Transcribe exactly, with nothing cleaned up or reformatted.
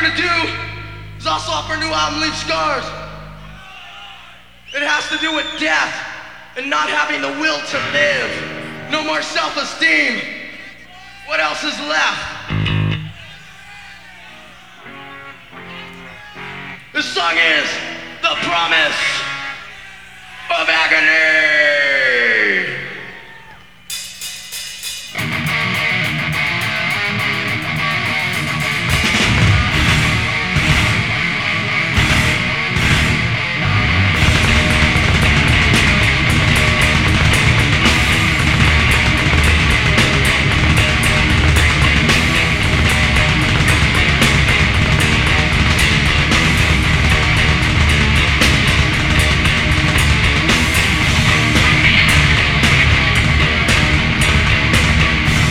gonna do is also off our new album, Leave Scars. It has to do with death and not having the will to live. No more self-esteem. What else is left? This song is The Promise of Agony.